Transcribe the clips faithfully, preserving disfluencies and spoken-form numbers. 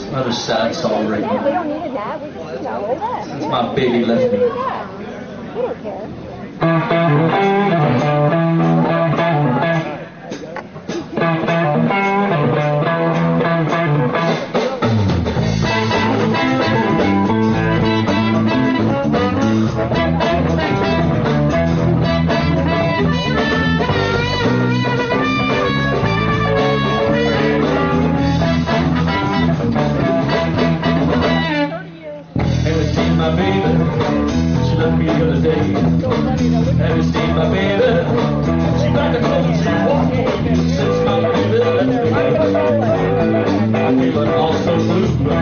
Another sad song right We now. don't need a nap. We just, you know, Since my baby left me. we don't care. My baby, she left me the other day. Have you seen my baby? She back at home, she's walking with you since my baby left me. I'm feeling all so blue. Well,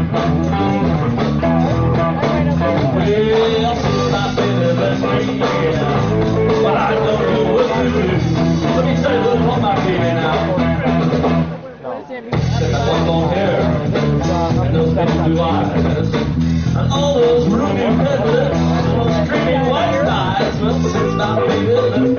since my baby left me, but I don't know what to do. Let me tell you a little about my baby now. Said I want long hair and those big blue eyes. And all those ruby red lips, and those creamy white eyes. Well, since my baby left me,